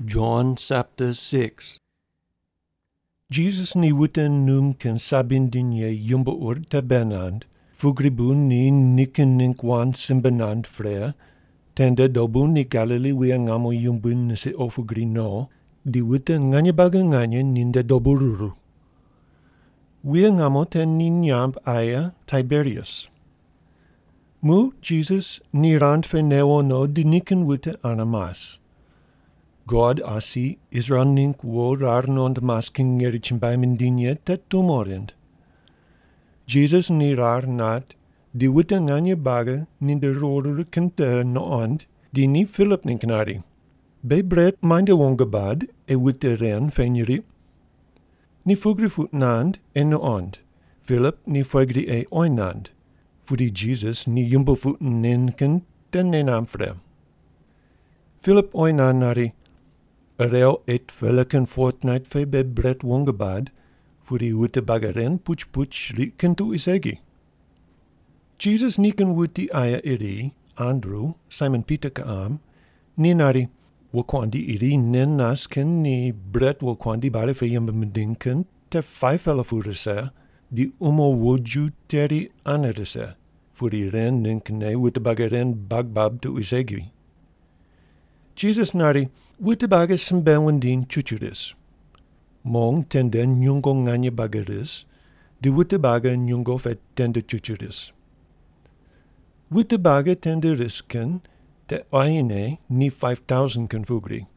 John chapter 6. Jesus ni wuten num ken sabin dinye yumbo ur tabenand, fugribun ni niken ninkwan simbenand frea, tende dobun ni Galilee wiangamo yumbun nisi ofugri no, di wute nganye baga nganye ninde dobururu. Wiangamo ten ninyamp aya Tiberius. Mu Jesus ni rand feneo no di niken wute anamas. God asi Israel nink wo rarnond masking erichimbaimendinie tet tumorend. Jesus ni rar nat, di witte nganje baga ninde roder kente noand, di ni Philip ninknari. Be bret minde wongebad, e witte ren fenjeri. Ni fugri nand en noand, Philip ni fugri e oinand, fudi Jesus ni jumbo voeten ninken ten nenamfre. Philip oinan nari, Reo et velken fortnight fe be bret wongebad, voor die witte bagaren puch rieken tu isegi. Jesus niken wuti aya iri, Andrew, Simon Peter kaam, ni nari, wakwandi iri nen nasken ni bret wakwandi bare fe yembemedinken, te 5 elefurese, die woju teri anerese, voor die ren ninkene witte bagaren bagbab tu isegi. Jesus nari, witte bagas sembenwendin chuchuris. Mong tende nyungo nganye bagaris, di witte baga nyungo fet tende chuchuris. Witte baga tende risken, te aine ni 5,000 kan fugri.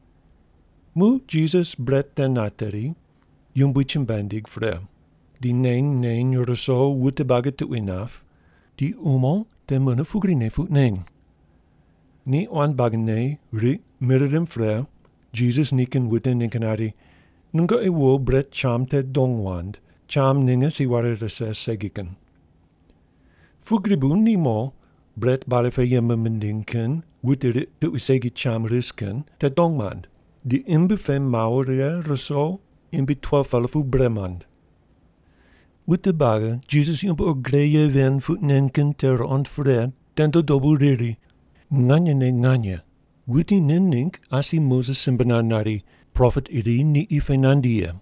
Mu Jesus bret ten nateri, yumbuchimbandig fre. Di nein russo witte baga tu inaf, di ten munne fugri ne fut neng. Ni on bagane ri miridem fre, Jesus niken witten ninkenari, nunga e wo bret cham te dongwand, cham ninge si ware rese segiken. Fugribun ni mo, bret balefe yemme mendinken, witte tu isegi cham risken, te dongmand, di imbe fe mauria reso, imbe 12 elefu bremand. Witte baga, Jesus yumbe o greye wen fut ninken ter ontfre, tento dobu riri, nganye. Witi nink asi Moses simbananari, prophet iri ni ifenandia.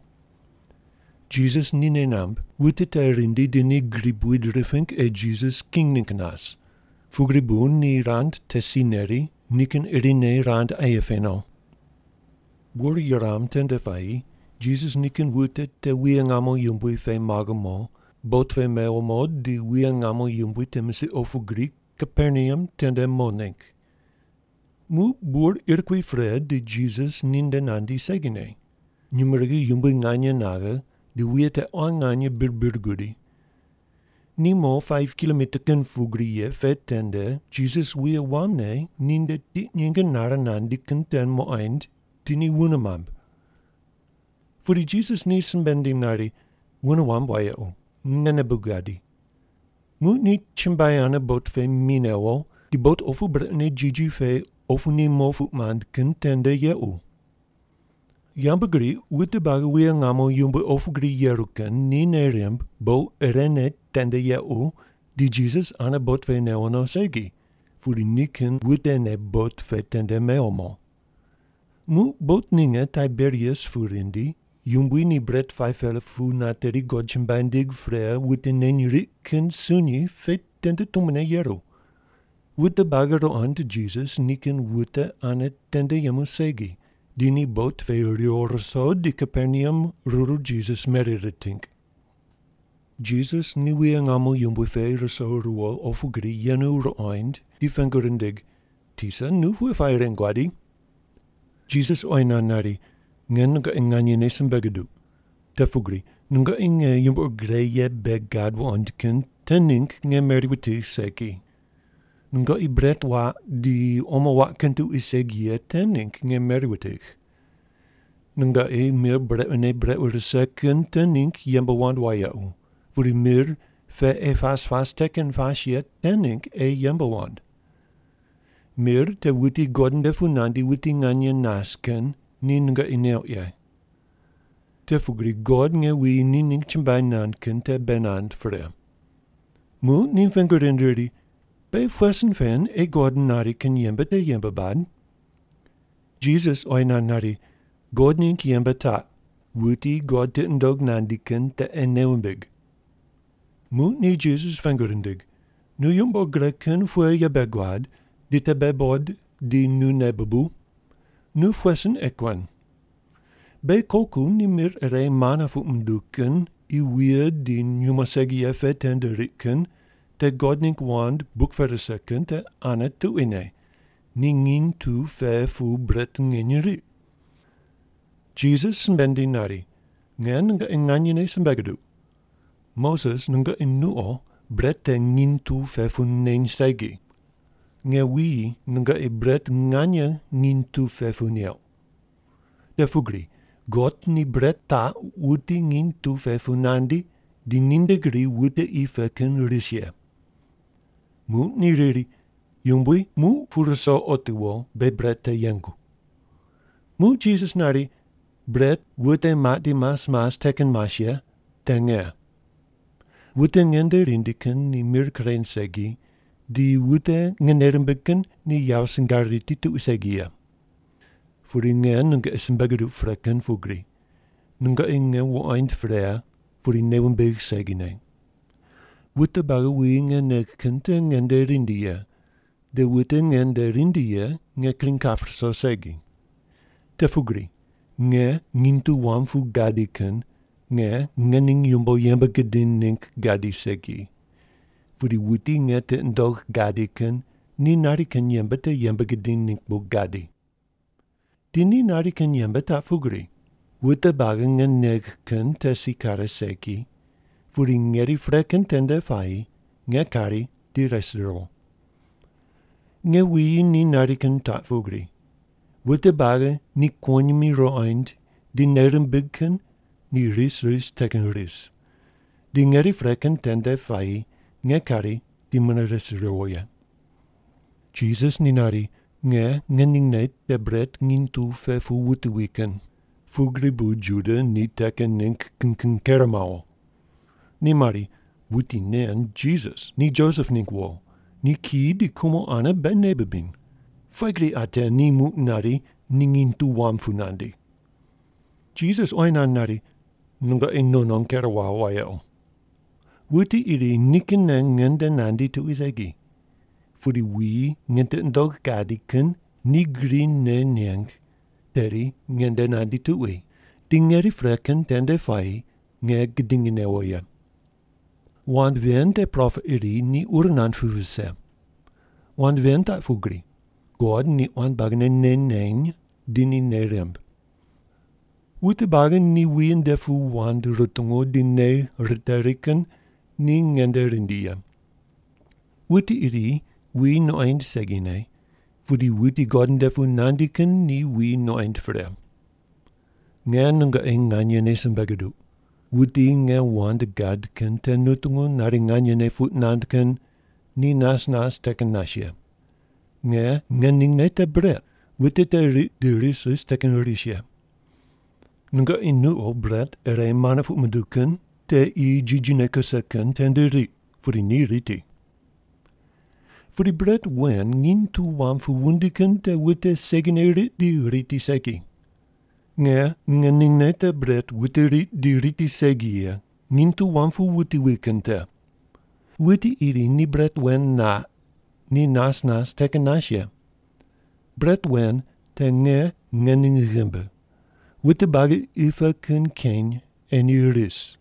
Jesus ni nenamb, witi terindi dini gribwid rifink e Jesus king ninkenas. Fugribun ni rand tesineri, niken iri ne rand ayefeno. Wuri yaram tendefai, Jesus niken wite te wiangamo yumbui fe magamo, bot fe meomo di wiangamo yumbui temisi ofugri, Capernaum tende monink. Mu bur irqui fred di Jesus nindenandi segine. Numerigi yumbi nganya naga, di wiete nganya birbirgudi. Nimo 5 kilometer ken fugriye fet tende, Jesus wia wamne ninde tit nyingen naranandi kenten mo eind, tini wunamab. Furi Jesus ni sembendi nari, wunawam waya nene bugadi. Mu ni chimbayana bot fe minewo, di bot ofu bretne Gigi fe ofu ni mofutmand kentende yeu. Yambagri witte baga wiangamo yumbe ofugri yeruken ni neremb bo erene tende yeu, di Jesus ana bot fe neono segi, furi niken witte ne bot fe tende meomo. Mu bot ninge Tiberius furindi, Yumbui ni bret 5 elefu nateri godchimbandig frea witte nenriken sunyi fet tende tumene yeru. Witte bagaro ante Jesus niken witte ane tende yemusegi. Dini bot fe riorso di Capernaum ruru Jesus meritink. Jesus ni wiangamo yumbui fe reso ruo ofugri yenu roind di fengurindig. Tisa nu fu feiren guadi. Jesus oinanari. Ngen nga inganye nesem begadu. Tefugri, nga inge yumbo greye begad wandken, tenink nge meriwiti seki. Nga ibret wa di oma wakentu isegie tenink nge meriwitig. Nga mir bret ureseken tenink yemba wand wayau. Vuri mir fe fast teken fashiet tenink yemba wand. Mir te witi godende funandi witi nganye nasken, ninga ineo ye. Te fugri God nge wi nining chimbainan kente benand fre. Mu nin fingerinderi, be fuesen fen e God nari ken yemba te yemba bad. Jesus oina nari, God nin kiemba ta, wuti God titendog nandiken te eneumbig. Moot ni Jesus fingerendig, nu jumbo greken fue je begwad, di te bebod di nu nebebu, nu fuesen ekwan. Be koku ni mir ere mana fu mduken, I weer di numasegi feten de riken, te godnink wand boekverseken te ane tu ine, ningin tu fe fu bretten injeri. Jesus sbendi nari, ngen nga inganyene sembegadu. Moses nga innuo brette ngin tu fe fu nen segi. Nge wi nga bret nganya ngin tu fe fu niel. De fugri, God ni bret ta wuti ngin tu fe fu nandi, di nindegri wute I feken risje. Mu ni riri, yumbui mu furaso otiwo be brette yengu. Mu Jesus nari, bret wute mati mas teken masje, tenge. Wute ngende rindiken ni mirkren segi, di wute ngenerembeken ni jausengariti tu segia. Furi ngen nunga isembegadu freken fugri. Nunga inge wo eind frea, furi neuwenbeg segine. Wute baga winge nekente ngende rindia. De wute ngende rindia nge klinkafrso segi. Te fugri, nge ngintu wamfu gadiken, nge ngening jumbo jembe gedin nink gadi segi. Furi wuti nge te ndog gadiken, ni nariken jembe te jembe gedin nink bo gadi. Dini nariken jembe ta fugri. Wute bagen nge negken te sikare seki. Furi ngeri freken tende fai, nge kari di resero. Nge wii ni nariken ta fugri. Wute bagen ni konjemi roind, di nerembigken, ni ris teken ris. Di ngeri freken tende fai, nge kari di mene reseroja. Jesus ni nari, nge ningnet de bret ngin tu fe fu wute wiken. Fugri bu jude ni teken nink kermao. Ni mari, wuti nen Jesus, ni Joseph nink wo, ni ki di kumo ane ben nebebin. Fagri ate ni mut nari, ningin tu wamfunandi. Jesus oinan nari, nunga nonon kerwa wael. Wuti iri niken ngende nandi tu isegi. Furi wi ngente ndog gadiken, ni green ne nyang, teri ngende nandi tuwe. Dingeri freken tende fai, nge gedingene oya. Want wen de prof iri ni urnan fuvse. Want wen ta fugri. God ni want bagne ne neng, dini ne remb. Wute bagen ni wien defu want rutungo di ne riteriken, ni ngende rindia. Wute iri, we no eind segine, fudi wuti godden defu nandiken ni we no eind fre. Nge nunga nganye ne sembegadu. Wuti nge wand gadken ten nutungu nari nganye ne fut nandken, ni nas teken nasje. Nge ning ne te bret, wuti te risus teken risje. Nunga nu o bret ere mana fut meduken, te I jijinekaseken ten de ri, fudi ni riti. Furi bret wen ngin tu wamfu wundiken te wute segine di riti segi. Nge ningne te bret wute di riti segia, ngin tu wamfu wuti wikente. Wuti iri ni bret wen na, ni nas teken nasje. Bret wen te nge ning gimbe. Wute bage ifa ken en iris.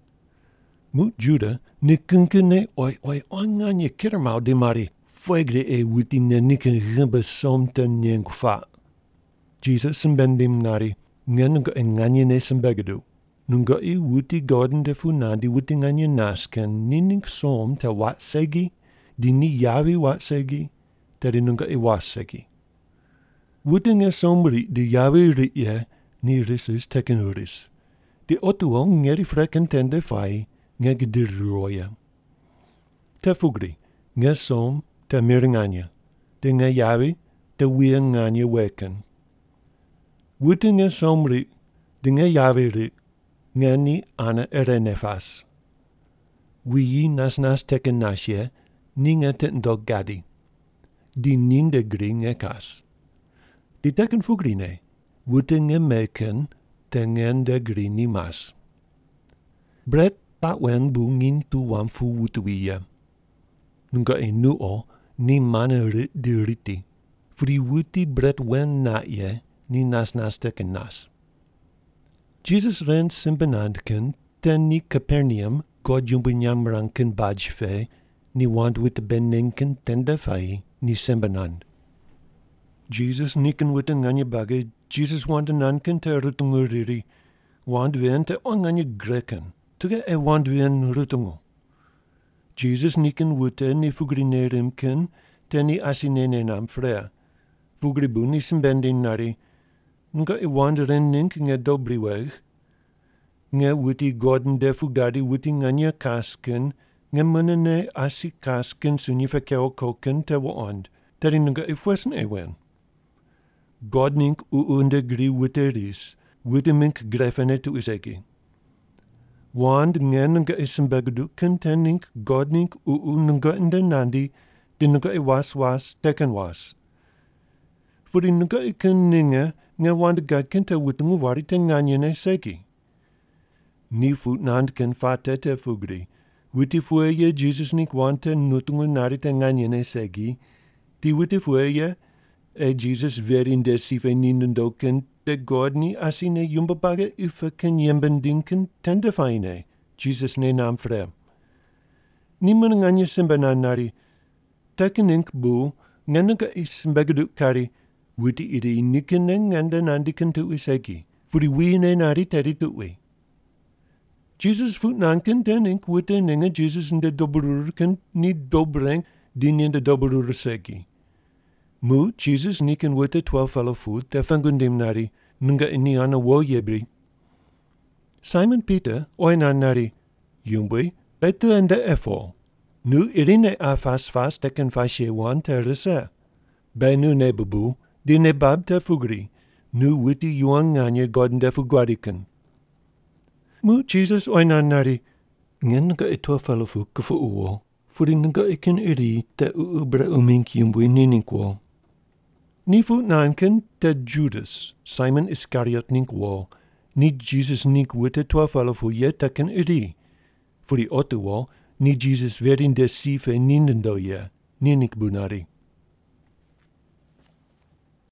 Mut juda ni kunkene oi onganye kirmau di mari. Fuegre wuti ne niken gimbe som te nyengfa. Jesus sembendim nari, ngen nganye ne sembegadu. Nunga wuti godden de funandi wuti nganye nasken, nining som te wat segi, di ni yavi wat segi, te di nunga was segi. Wuti nge somri di yavi ritje, ni risus teken uris. Di otuo ngeri freken tende fai, nge gedirroja. Te fugri, nge som, te miringanya, de nge yavi, te wia nganya weken. Wuti nge somri, de nge yavi ri, nge ni ana erenefas. Wii nas teken nasje, ni nge ten dog gadi. Di ninde gri nge kas. Di teken fugrine, wutinge meken tengen de grini mas. Bret tatwen bungin tu wamfu wutuia. Nunga nuo ni mana di riti. Fri wuti bret wen na ye ni nas teken nas. Jesus ren simbenandken ten ni Capernaum god jumbunyam ranken bajfe ni wand wit benenken tende fai ni simbenand. Jesus niken wit nganye bage, Jesus wand nanken te rutungu riri, wand wen te onganye greken, tuge e wand wen rutungu. Jesus niken wute ni fugrinerimken ten ni asinene nam frea. Fugribu ni simbendin nari, nga e wand ren nink nge dobriweg, nge wuti godden de fugadi wuti nganye kasken, nge munene asi kasken sunye verkeo koken te wand, teri nga e fuesen ewen. God nink uunde gri wuti ris, wuti mink grefene tu isegi. Wand nge nga e simbegduken ten nink God nink nga inde nandi, di nga e was teken was. Furi nga e ken ninge, nge wand gadken te wutungu wari te nganyene segi. Ni futnand ken fatete fugri. Wuti fueye Jesus nik wante nutungu nari te nganyene segi. Ti wuti fueye e Jesus verin de sife ninendoken te God ni asine yumbabage ufe ken yembendinken tendefaine. Jesus ne nam frem. Ni man nganye simbanan nari. Teken ink bu, ngenanga is mbegeduk kari. Wuti iri nikeneng nganda nandiken tu isegi. Furi wine nari teri tuwi. Jesus futnanken ten ink wute ninge Jesus in de dobrurken ni dobreng din in de dobrur segi. Mu Jesus niken wute 12 fellow foot te fangundim nari nunga ini ana wo yebri. Simon Peter oinan nari yumbui betu ende efo. Nu irine afas fast teken fashe wan terese. Be nu ne bubu di ne bab te fugri. Nu witi yuang nganye godden de fugwadiken. Mu Jesus oinan nari, ngen nga itwa falafu kufu uwo, furi nga iken iri te uubra umink yumbui ninikwo. Ni fu nanken te Judas, Simon Iscariot ninkwo, ni Jesus nik wite twa falafu ye teken iri. Furi otuwo, ni Jesus verin de sife ninendo ye, ninik bunari.